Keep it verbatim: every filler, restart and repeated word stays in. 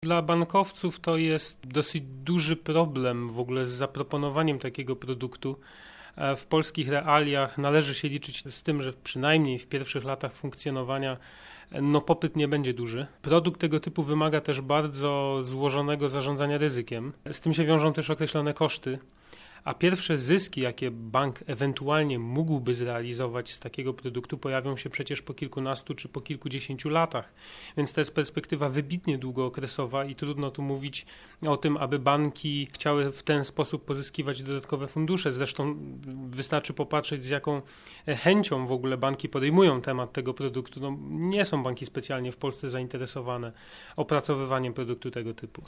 Dla bankowców to jest dosyć duży problem w ogóle z zaproponowaniem takiego produktu. W polskich realiach należy się liczyć z tym, że przynajmniej w pierwszych latach funkcjonowania no popyt nie będzie duży. Produkt tego typu wymaga też bardzo złożonego zarządzania ryzykiem. Z tym się wiążą też określone koszty. A pierwsze zyski, jakie bank ewentualnie mógłby zrealizować z takiego produktu, pojawią się przecież po kilkunastu czy po kilkudziesięciu latach. Więc to jest perspektywa wybitnie długookresowa i trudno tu mówić o tym, aby banki chciały w ten sposób pozyskiwać dodatkowe fundusze. Zresztą wystarczy popatrzeć, z jaką chęcią w ogóle banki podejmują temat tego produktu. No, nie są banki specjalnie w Polsce zainteresowane opracowywaniem produktu tego typu.